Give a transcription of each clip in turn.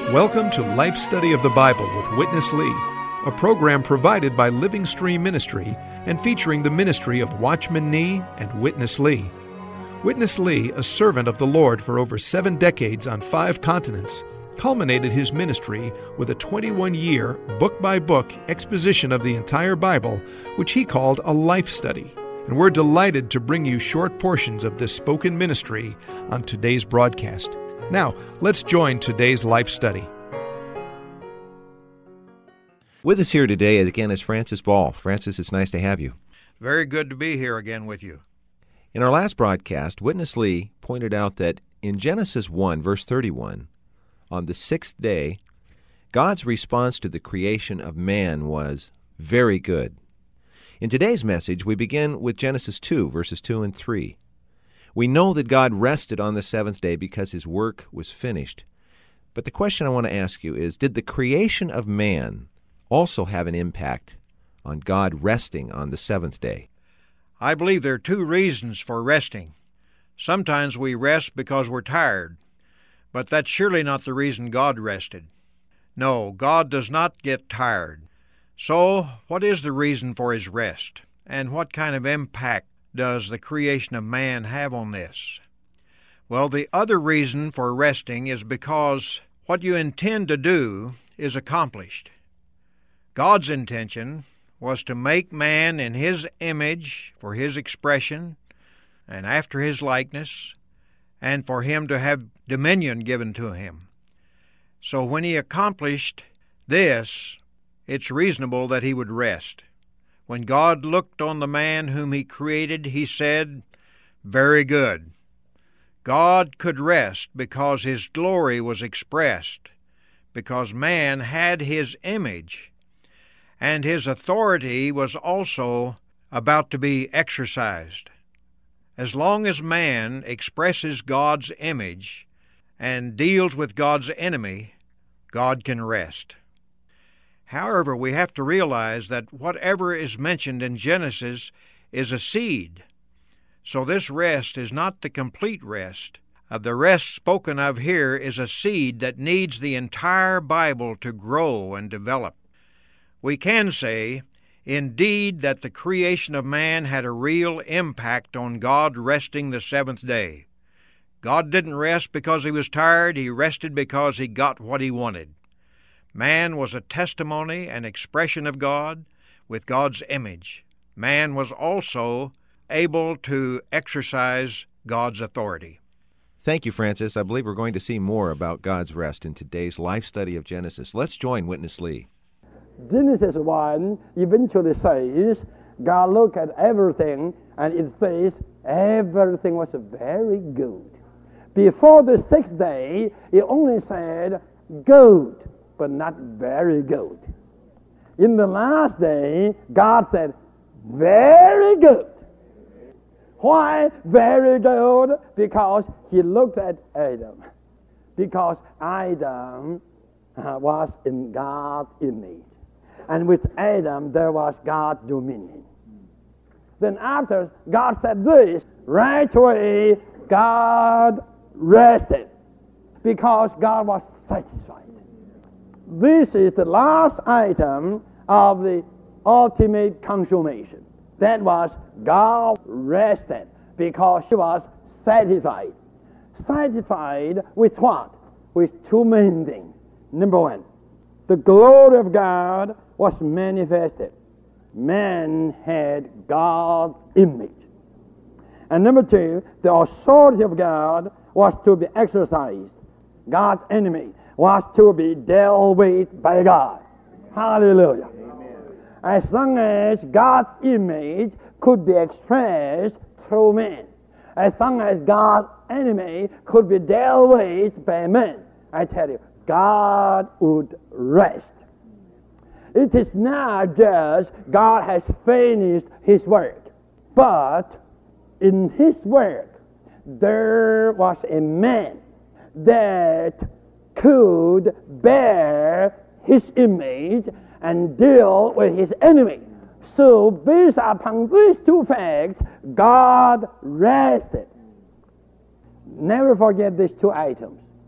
Welcome to Life Study of the Bible with Witness Lee, a program provided by Living Stream Ministry and featuring the ministry of Watchman Nee and Witness Lee. Witness Lee, a servant of the Lord for over 7 decades on 5 continents, culminated his ministry with a 21-year, book-by-book exposition of the entire Bible, which he called a life study. And we're delighted to bring you short portions of this spoken ministry on today's broadcast. Now, let's join today's life study. With us here today, again, is Francis Ball. Francis, it's nice to have you. Very good to be here again with you. In our last broadcast, Witness Lee pointed out that in Genesis 1, verse 31, on the 6th day, God's response to the creation of man was very good. In today's message, we begin with Genesis 2, verses 2 and 3. We know that God rested on the 7th day because his work was finished. But the question I want to ask you is, did the creation of man also have an impact on God resting on the 7th day? I believe there are 2 reasons for resting. Sometimes we rest because we're tired, but that's surely not the reason God rested. No, God does not get tired. So, what is the reason for his rest? And what kind of impact does the creation of man have on this? Well, the other reason for resting is because what you intend to do is accomplished. God's intention was to make man in his image for his expression and after his likeness, and for him to have dominion given to him. So when he accomplished this, it's reasonable that he would rest. When God looked on the man whom he created, he said, "Very good." God could rest because his glory was expressed, because man had his image, and his authority was also about to be exercised. As long as man expresses God's image and deals with God's enemy, God can rest. However, we have to realize that whatever is mentioned in Genesis is a seed. So this rest is not the complete rest. The rest spoken of here is a seed that needs the entire Bible to grow and develop. We can say, indeed, that the creation of man had a real impact on God resting the 7th day. God didn't rest because he was tired. He rested because he got what he wanted. Man was a testimony and expression of God with God's image. Man was also able to exercise God's authority. Thank you, Francis. I believe we're going to see more about God's rest in today's life study of Genesis. Let's join Witness Lee. Genesis 1 eventually says, God looked at everything, and it says everything was very good. Before the 6th day, it only said good, but not very good. In the last day, God said, very good. Why very good? Because he looked at Adam. Because Adam was in God's image. And with Adam, there was God's dominion. Then after God said this, right away, God rested. Because God was satisfied. This is the last item of the ultimate consummation. That was God rested because he was satisfied. Satisfied with what? With 2 main things. Number 1, the glory of God was manifested. Man had God's image. And number 2, the authority of God was to be exercised. God's enemy was to be dealt with by God. Hallelujah. Amen. As long as God's image could be expressed through man, as long as God's enemy could be dealt with by man, I tell you, God would rest. It is not just God has finished his work, but in his work there was a man that could bear his image and deal with his enemy. So based upon these 2 facts, God rested. Never forget these 2 items.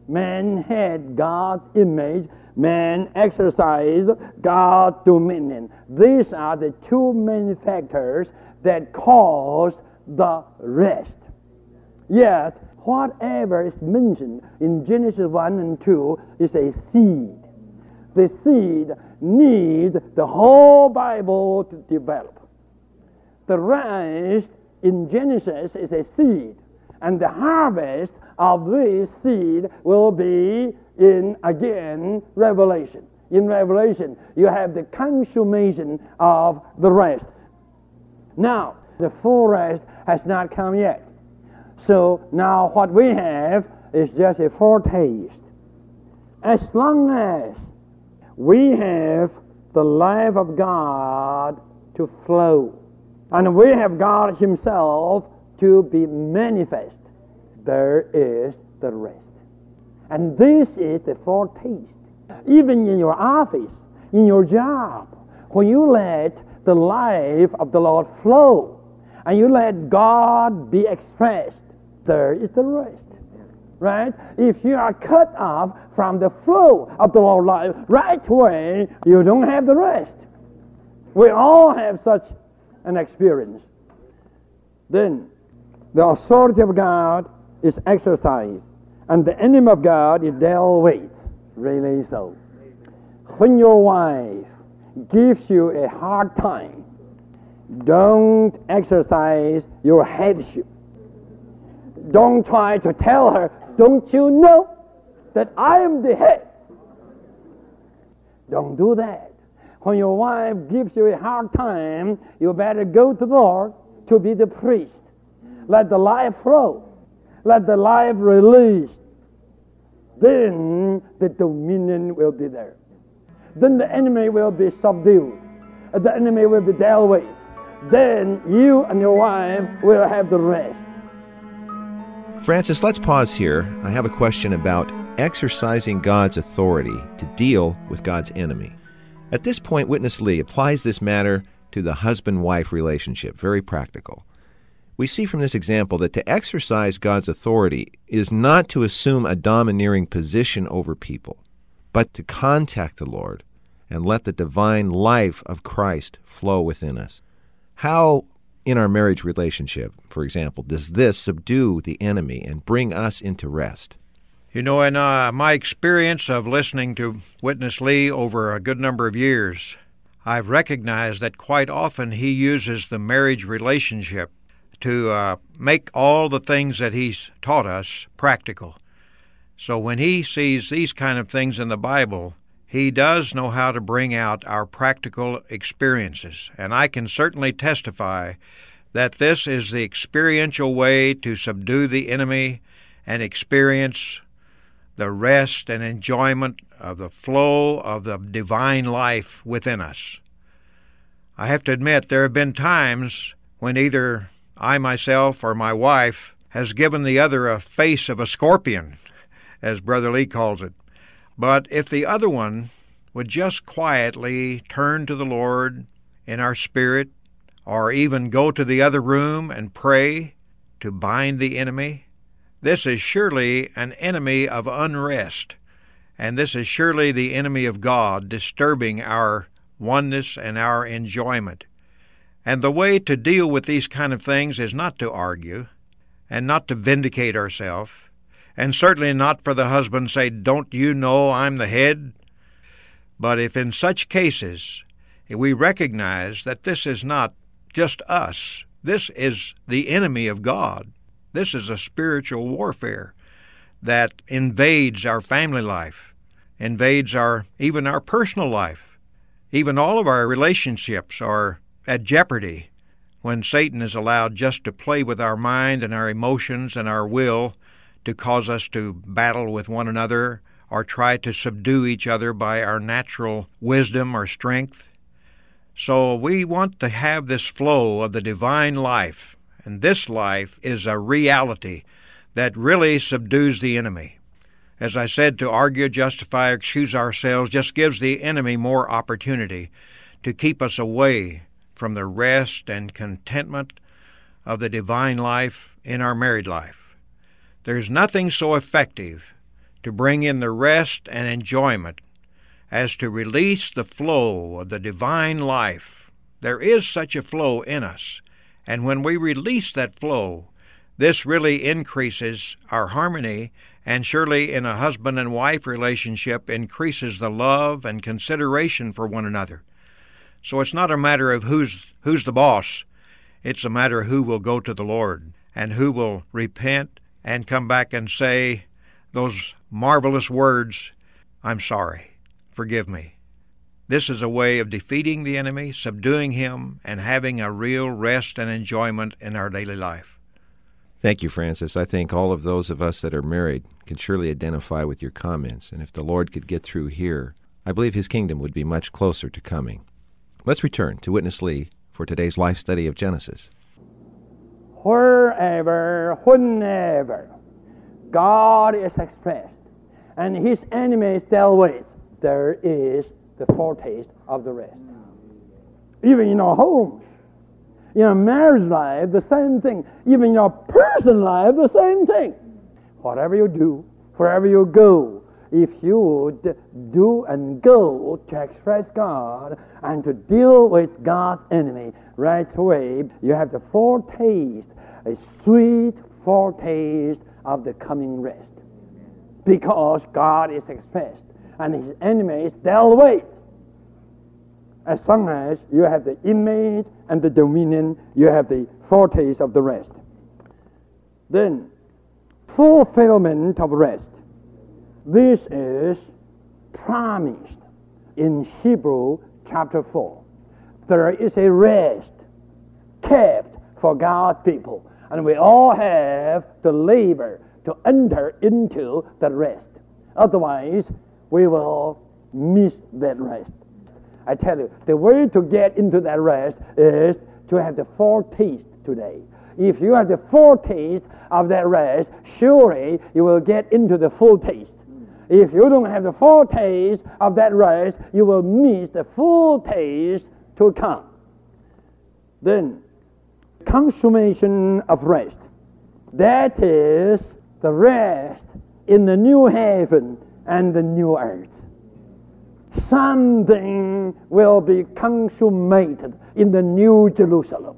Man had God's image. Man exercised God's dominion. These are the two main factors that cause the rest. Yet, whatever is mentioned in Genesis 1 and 2 is a seed. The seed needs the whole Bible to develop. The rest in Genesis is a seed, and the harvest of this seed will be in, again, Revelation. In Revelation, you have the consummation of the rest. Now, the full rest has not come yet. So now what we have is just a foretaste. As long as we have the life of God to flow, and we have God Himself to be manifest, there is the rest. And this is the foretaste. Even in your office, in your job, when you let the life of the Lord flow, and you let God be expressed, there is the rest. Right? If you are cut off from the flow of the Lord's life right away, you don't have the rest. We all have such an experience. Then, the authority of God is exercised, and the enemy of God is dealt with. Really so. When your wife gives you a hard time, don't exercise your headship. Don't try to tell her, don't you know that I am the head? Don't do that. When your wife gives you a hard time, you better go to the Lord to be the priest. Let the life flow. Let the life release. Then the dominion will be there. Then the enemy will be subdued. The enemy will be dealt with. Then you and your wife will have the rest. Francis, let's pause here. I have a question about exercising God's authority to deal with God's enemy. At this point, Witness Lee applies this matter to the husband-wife relationship, very practical. We see from this example that to exercise God's authority is not to assume a domineering position over people, but to contact the Lord and let the divine life of Christ flow within us. How, in our marriage relationship, for example, does this subdue the enemy and bring us into rest? You know, in my experience of listening to Witness Lee over a good number of years, I've recognized that quite often he uses the marriage relationship to make all the things that he's taught us practical. So when he sees these kind of things in the Bible, he does know how to bring out our practical experiences. And I can certainly testify that this is the experiential way to subdue the enemy and experience the rest and enjoyment of the flow of the divine life within us. I have to admit, there have been times when either I myself or my wife has given the other a face of a scorpion, as Brother Lee calls it. But if the other one would just quietly turn to the Lord in our spirit, or even go to the other room and pray to bind the enemy, this is surely an enemy of unrest, and this is surely the enemy of God disturbing our oneness and our enjoyment. And the way to deal with these kind of things is not to argue and not to vindicate ourselves, and certainly not for the husband to say, "Don't you know I'm the head?" But if in such cases we recognize that this is not just us, this is the enemy of God, this is a spiritual warfare that invades our family life, invades even our personal life. Even all of our relationships are at jeopardy when Satan is allowed just to play with our mind and our emotions and our will to cause us to battle with one another or try to subdue each other by our natural wisdom or strength. So we want to have this flow of the divine life, and this life is a reality that really subdues the enemy. As I said, to argue, justify, excuse ourselves just gives the enemy more opportunity to keep us away from the rest and contentment of the divine life in our married life. There's nothing so effective to bring in the rest and enjoyment as to release the flow of the divine life. There is such a flow in us, and when we release that flow, this really increases our harmony, and surely in a husband and wife relationship increases the love and consideration for one another. So it's not a matter of who's the boss. It's a matter of who will go to the Lord and who will repent and come back and say those marvelous words, "I'm sorry, forgive me." This is a way of defeating the enemy, subduing him, and having a real rest and enjoyment in our daily life. Thank you, Francis. I think all of those of us that are married can surely identify with your comments, and if the Lord could get through here, I believe his kingdom would be much closer to coming. Let's return to Witness Lee for today's life study of Genesis. Wherever, whenever God is expressed and his enemies dealt with, there is the foretaste of the rest. Even in our homes, in our marriage life, the same thing. Even in our personal life, the same thing. Whatever you do, wherever you go, if you would do and go to express God and to deal with God's enemy right away, you have the foretaste, a sweet foretaste of the coming rest. Because God is expressed and his enemies dealt with. As long as you have the image and the dominion, you have the foretaste of the rest. Then, fulfillment of rest. This is promised in Hebrews chapter 4. There is a rest kept for God's people, and we all have to labor to enter into that rest. Otherwise, we will miss that rest. I tell you, the way to get into that rest is to have the foretaste today. If you have the foretaste of that rest, surely you will get into the full taste. If you don't have the foretaste of that rest, you will miss the full taste to come. Then, consummation of rest. That is the rest in the new heaven and the new earth. Something will be consummated in the new Jerusalem.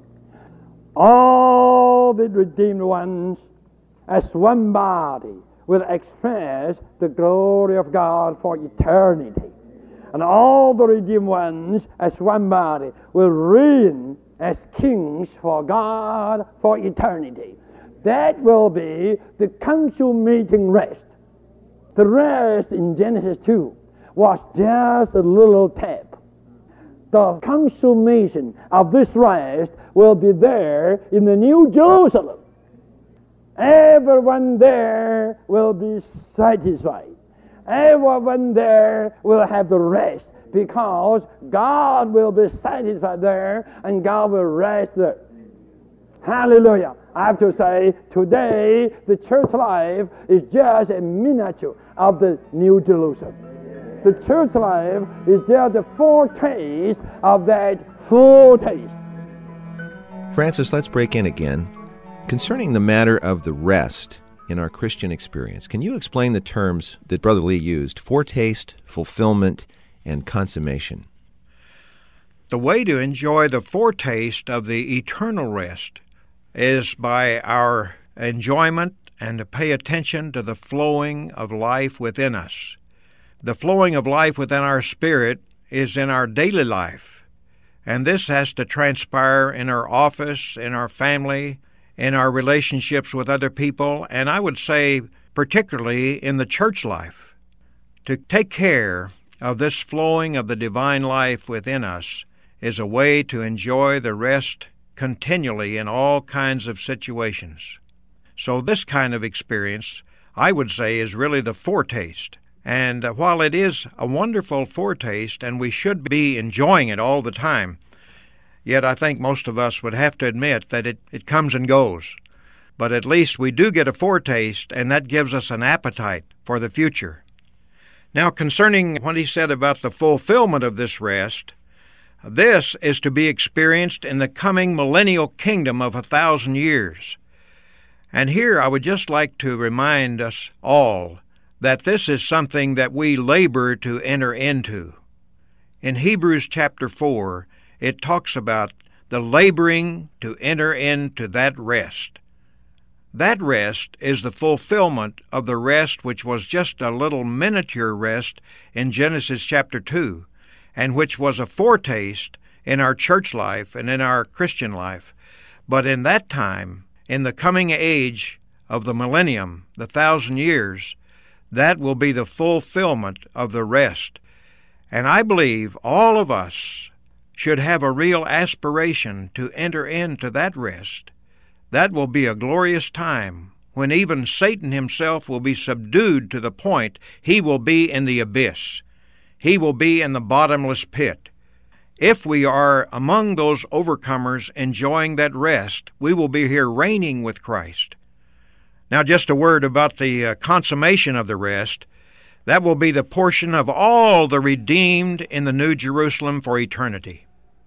All the redeemed ones, as one body, will express the glory of God for eternity. And all the redeemed ones, as one body, will reign as kings for God for eternity. That will be the consummating rest. The rest in Genesis 2 was just a little tap. The consummation of this rest will be there in the New Jerusalem. Everyone there will be satisfied. Everyone there will have the rest because God will be satisfied there and God will rest there. Hallelujah. I have to say, today the church life is just a miniature of the New Jerusalem. The church life is just a foretaste of that full taste. Francis, let's break in again. Concerning the matter of the rest in our Christian experience, can you explain the terms that Brother Lee used, foretaste, fulfillment, and consummation? The way to enjoy the foretaste of the eternal rest is by our enjoyment and to pay attention to the flowing of life within us. The flowing of life within our spirit is in our daily life, and this has to transpire in our office, in our family, in our relationships with other people, and I would say particularly in the church life. To take care of this flowing of the divine life within us is a way to enjoy the rest continually in all kinds of situations. So this kind of experience, I would say, is really the foretaste. And while it is a wonderful foretaste, and we should be enjoying it all the time, yet I think most of us would have to admit that it comes and goes. But at least we do get a foretaste, and that gives us an appetite for the future. Now, concerning what he said about the fulfillment of this rest, this is to be experienced in the coming millennial kingdom of 1,000 years. And here I would just like to remind us all that this is something that we labor to enter into. In Hebrews chapter 4, it talks about the laboring to enter into that rest. That rest is the fulfillment of the rest which was just a little miniature rest in Genesis chapter 2, and which was a foretaste in our church life and in our Christian life. But in that time, in the coming age of the millennium, the 1,000 years, that will be the fulfillment of the rest. And I believe all of us should have a real aspiration to enter into that rest. That will be a glorious time when even Satan himself will be subdued to the point he will be in the abyss. He will be in the bottomless pit. If we are among those overcomers enjoying that rest, we will be here reigning with Christ. Now, just a word about the consummation of the rest. That will be the portion of all the redeemed in the New Jerusalem for eternity.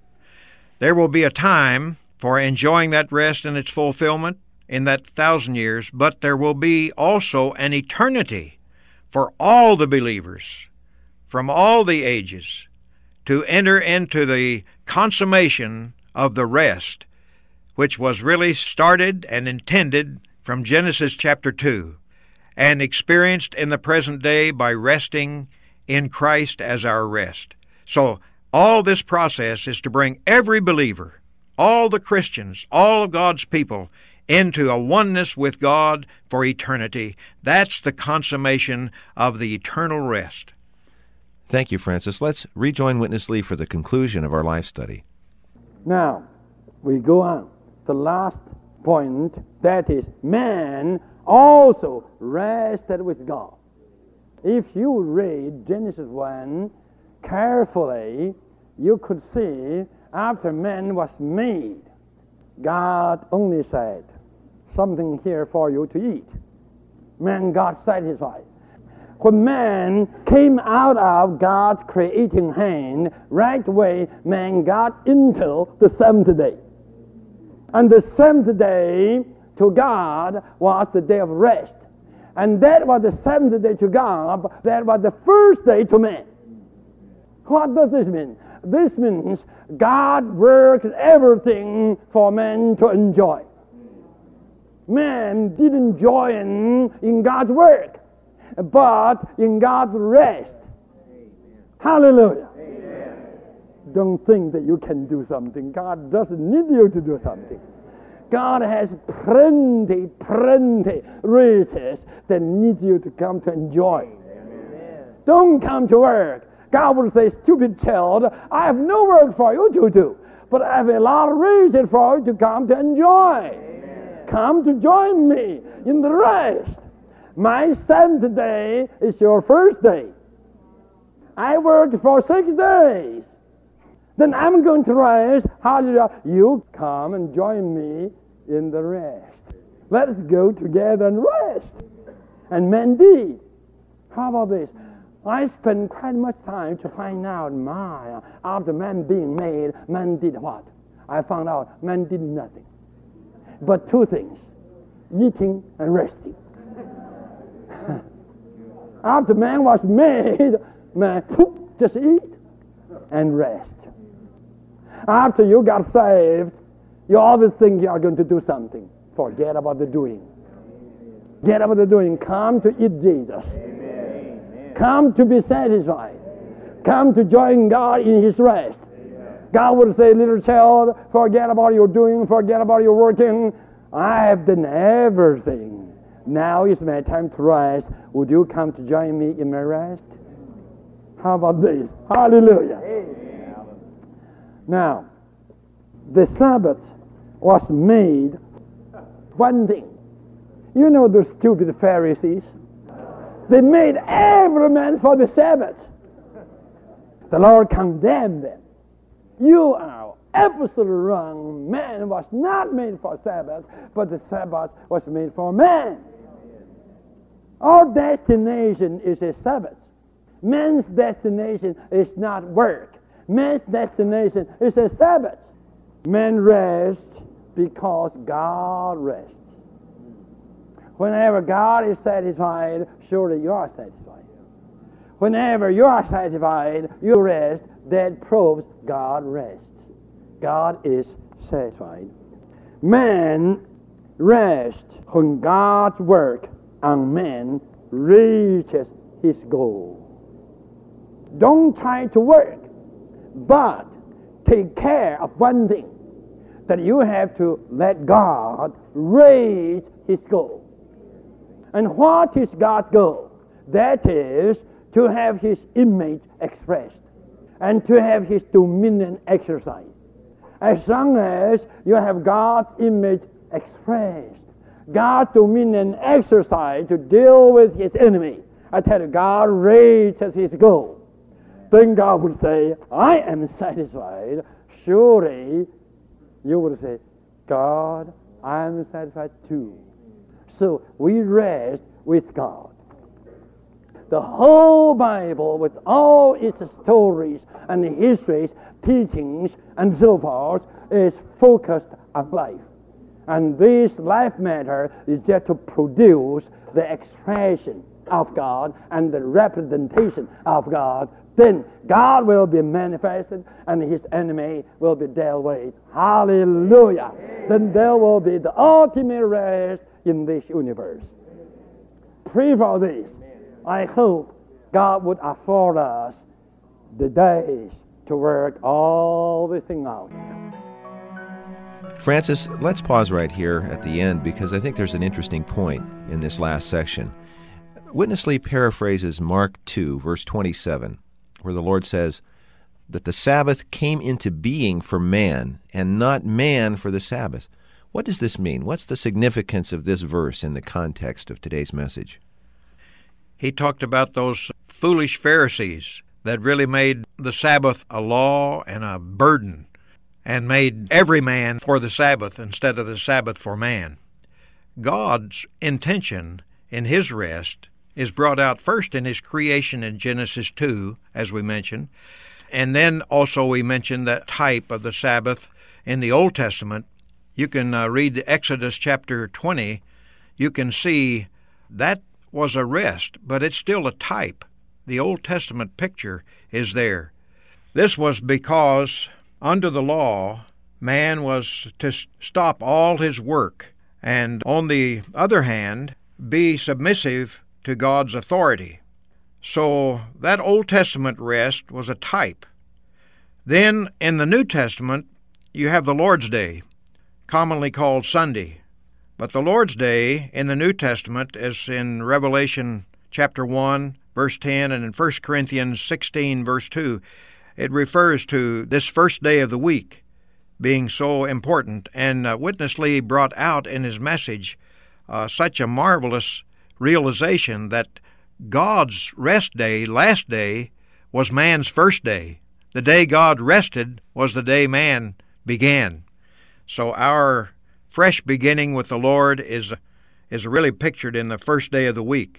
There will be a time for enjoying that rest and its fulfillment in that 1,000 years, but there will be also an eternity for all the believers from all the ages to enter into the consummation of the rest, which was really started and intended from Genesis chapter 2 and experienced in the present day by resting in Christ as our rest. So all this process is to bring every believer, all the Christians, all of God's people, into a oneness with God for eternity. That's the consummation of the eternal rest. Thank you, Francis. Let's rejoin Witness Lee for the conclusion of our life study. Now, we go on. The last point, that is, man also rested with God. If you read Genesis 1 carefully, you could see after man was made, God only said, something here for you to eat. Man got satisfied. When man came out of God's creating hand, right away man got into the seventh day. And the seventh day to God was the day of rest. And that was the seventh day to God. That was the first day to man. What does this mean? This means God worked everything for man to enjoy. Man didn't join in God's work, but in God's rest. Hallelujah. Amen. Don't think that you can do something. God doesn't need you to do something. God has plenty riches that need you to come to enjoy. Amen. Don't come to work. God will say, stupid child, I have no work for you to do, but I have a lot of reason for you to come to enjoy. Amen. Come to join me in the rest. My seventh day is your first day. I worked for 6 days. Then I'm going to rest. Hallelujah. You come and join me in the rest. Let us go together and rest. And men did. How about this? I spent quite much time to find out, after man being made, man did what? I found out man did nothing but 2 things, eating and resting. After man was made, man just eat and rest. After you got saved, you always think you are going to do something. Forget about the doing. Get about the doing. Come to eat Jesus. Come to be satisfied. Come to join God in His rest. God will say, little child, forget about your doing, forget about your working. I have done everything. Now is my time to rest. Would you come to join me in my rest? How about this? Hallelujah. Now, the Sabbath was made one thing. You know those stupid Pharisees? They made every man for the Sabbath. The Lord condemned them. You are absolutely wrong. Man was not made for Sabbath, but the Sabbath was made for man. Our destination is a Sabbath. Man's destination is not work. Man's destination is a Sabbath. Man rests because God rests. Whenever God is satisfied, surely you are satisfied. Whenever you are satisfied, you rest, that proves God rests. God is satisfied. Man rests when God's work on man reaches his goal. Don't try to work, but take care of one thing, that you have to let God reach his goal. And what is God's goal? That is to have his image expressed and to have his dominion exercised. As long as you have God's image expressed, God's dominion exercised to deal with his enemy, I tell you, God reaches his goal. Then God will say, I am satisfied. Surely you will say, God, I am satisfied too. So we rest with God. The whole Bible, with all its stories and histories, teachings, and so forth, is focused on life. And this life matter is just to produce the expression of God and the representation of God. Then God will be manifested and his enemy will be dealt with. Hallelujah! Then there will be the ultimate rest in this universe. Pray for this. I hope God would afford us the days to work all this thing out. Francis, let's pause right here at the end because I think there's an interesting point in this last section. Witness Lee paraphrases Mark 2, verse 27, where the Lord says that the Sabbath came into being for man and not man for the Sabbath. What does this mean? What's the significance of this verse in the context of today's message? He talked about those foolish Pharisees that really made the Sabbath a law and a burden and made every man for the Sabbath instead of the Sabbath for man. God's intention in his rest is brought out first in his creation in Genesis 2, as we mentioned, and then also we mentioned that type of the Sabbath in the Old Testament. You can read Exodus chapter 20. You can see that was a rest, but it's still a type. The Old Testament picture is there. This was because under the law, man was to stop all his work and, on the other hand, be submissive to God's authority. So that Old Testament rest was a type. Then in the New Testament, you have the Lord's Day, commonly called Sunday. But the Lord's Day in the New Testament, as in Revelation chapter 1, verse 10, and in 1 Corinthians 16, verse 2, it refers to this first day of the week being so important. And Witness Lee brought out in his message such a marvelous realization that God's rest day, last day, was man's first day. The day God rested was the day man began. So our fresh beginning with the Lord is really pictured in the first day of the week.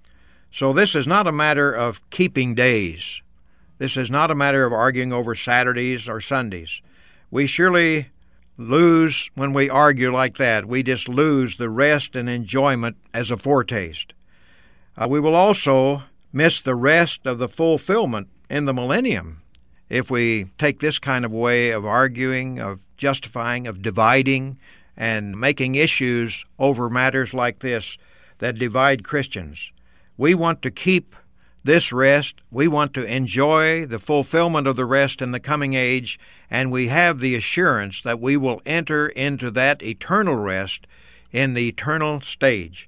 So this is not a matter of keeping days. This is not a matter of arguing over Saturdays or Sundays. We surely lose when we argue like that. We just lose the rest and enjoyment as a foretaste. We will also miss the rest of the fulfillment in the millennium if we take this kind of way of arguing, of justifying, of dividing, and making issues over matters like this that divide Christians. We want to keep this rest. We want to enjoy the fulfillment of the rest in the coming age, and we have the assurance that we will enter into that eternal rest in the eternal stage.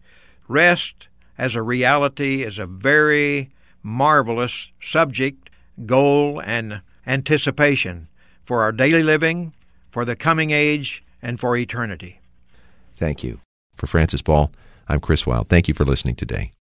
Rest as a reality is a very marvelous subject, goal, and anticipation for our daily living, for the coming age, and for eternity. Thank you. For Francis Ball, I'm Chris Wilde. Thank you for listening today.